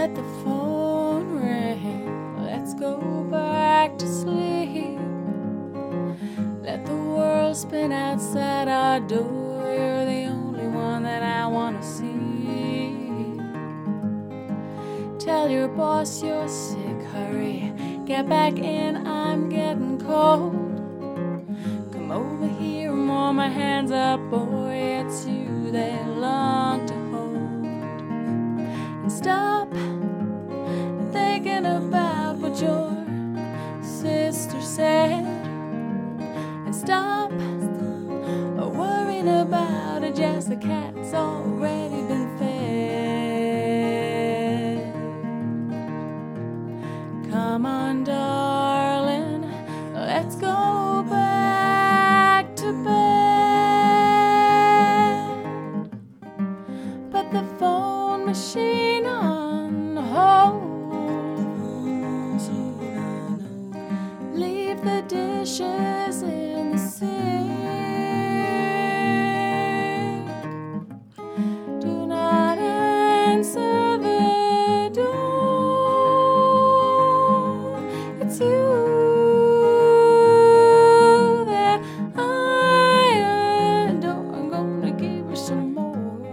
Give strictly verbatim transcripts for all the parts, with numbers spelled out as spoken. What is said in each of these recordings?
Let the phone ring, let's go back to sleep. Let the world spin outside our door. You're the only one that I wanna see. Tell your boss you're sick, hurry, get back in, I'm getting cold. Come over here and warm my hands up, boy, it's you they long to hold. And stop thinking about what your sister said. And stop worrying about it, just the cat's already been fed. Come on, darling, let's go back to bed. Put the phone machine on hold. Leave the dishes in the sink. Do not answer the door. It's you that I adore. I'm gonna give you some more.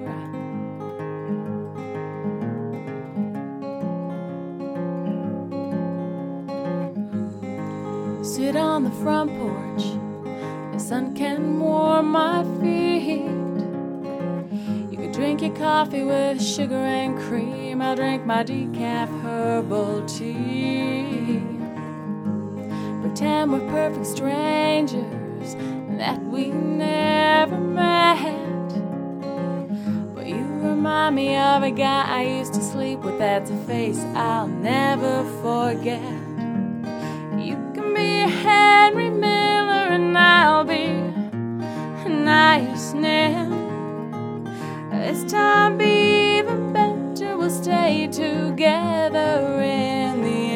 Sit on the front porch, the sun can warm my feet. You can drink your coffee with sugar and cream. I'll drink my decaf herbal tea. Pretend we're perfect strangers, that we never met. But you remind me of a guy I used to sleep with. That's a face I'll never forget. You can be Henry Miller and I'll be Nice Nim. This time be even better, we'll stay together in the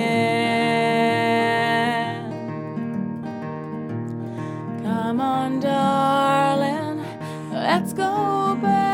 end. Come on, darling, let's go back.